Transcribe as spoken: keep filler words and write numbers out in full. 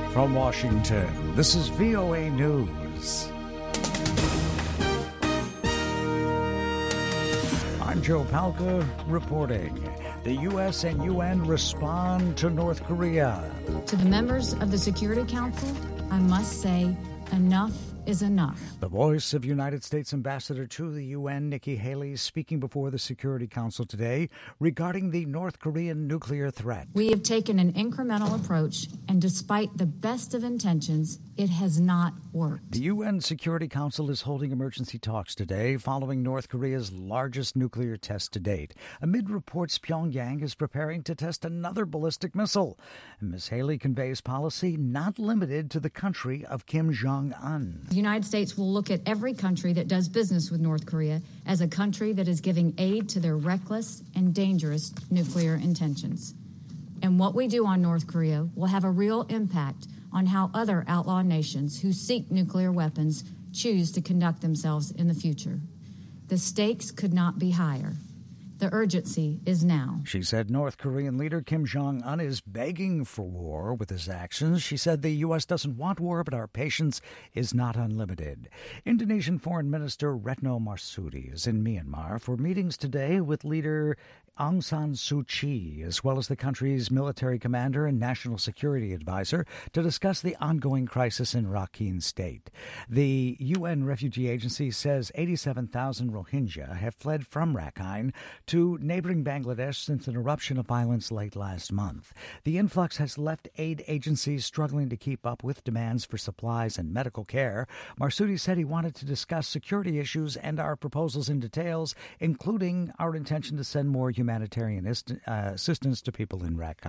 From Washington, this is V O A News. I'm Joe Palca reporting. The U S and U N respond to North Korea. To the members of the Security Council, I must say, enough is enough. The voice of United States Ambassador to the U N, Nikki Haley, speaking before the Security Council today regarding the North Korean nuclear threat. We have taken an incremental approach, and despite the best of intentions, it has not worked. The U N Security Council is holding emergency talks today following North Korea's largest nuclear test to date. Amid reports Pyongyang is preparing to test another ballistic missile. Miz Haley conveys policy not limited to the country of Kim Jong-un. The United States will look at every country that does business with North Korea as a country that is giving aid to their reckless and dangerous nuclear intentions. And what we do on North Korea will have a real impact on how other outlaw nations who seek nuclear weapons choose to conduct themselves in the future. The stakes could not be higher. The urgency is now. She said North Korean leader Kim Jong-un is begging for war with his actions. She said the U S doesn't want war, but our patience is not unlimited. Indonesian Foreign Minister Retno Marsudi is in Myanmar for meetings today with leader Aung San Suu Kyi, as well as the country's military commander and national security advisor, to discuss the ongoing crisis in Rakhine State. The U N Refugee Agency says eighty-seven thousand Rohingya have fled from Rakhine to neighboring Bangladesh since an eruption of violence late last month. The influx has left aid agencies struggling to keep up with demands for supplies and medical care. Marsudi said he wanted to discuss security issues and our proposals in details, including our intention to send more humanitarian uh, assistance to people in Rakhine.